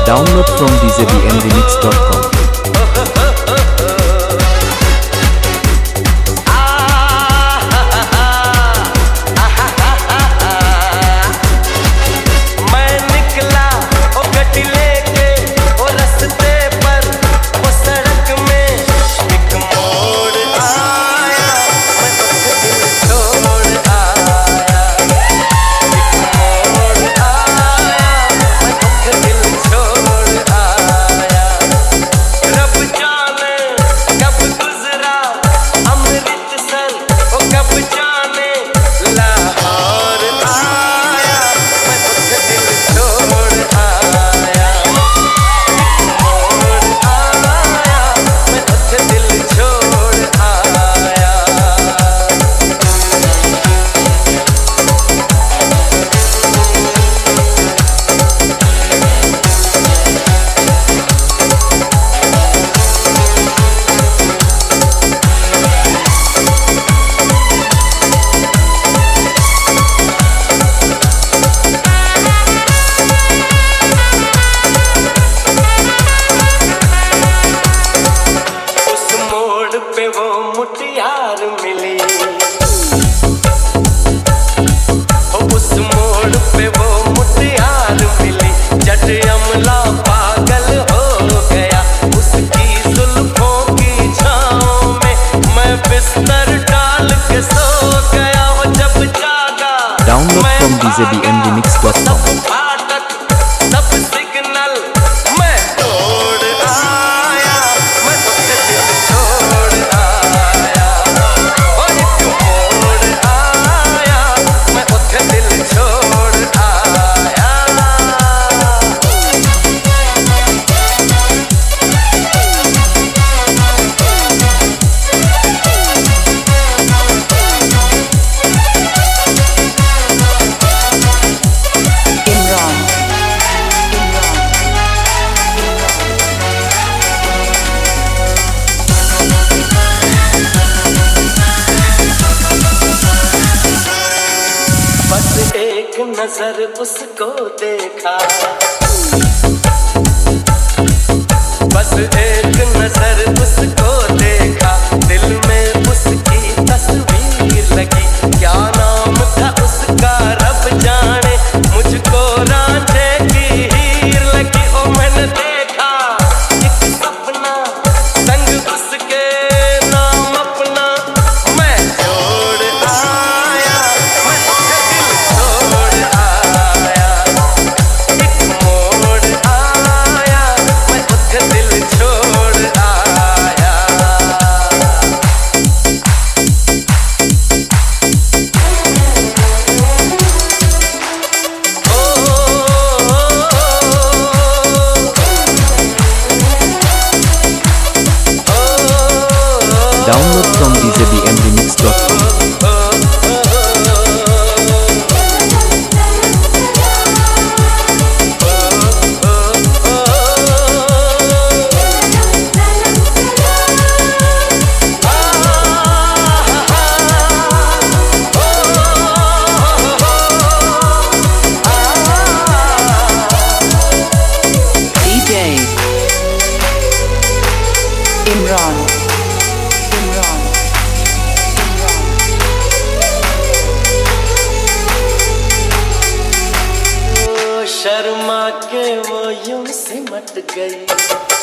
Download from djbmremix.com. मुटियार मिली उस मोड़ पे वो मुटियार मिली। जट अमला पागल हो गया उसकी जुल्फों की छाँव में। मैं बिस्तर डाल के सो गया वो जब जागा। Download from djbmremix.com. सब सिग्नल मैं तोड़ आया। मैं तुझे दिल छोड़ आया। एक मोड़ आया। मैं तुझे दिल छोड़ आया। बस एक नजर उसको देखा। बस एक नजर उसको देखा। दिल में उसकी तस्वीर लगी। क्या नाम था उसका रब जाने। मुझको रांझे की हीर लगी। ओ मैंने देखा एक सपना संग उसके नाम अपना। मैं छोड़ आया। मैं तुझे दिल छोड़ आया। एक मोड़ आया। मैं तुझे दिल छोड़ आया। Download from djbmremix.com. DJ Imran. Sharma के वो यूं सिमट गई।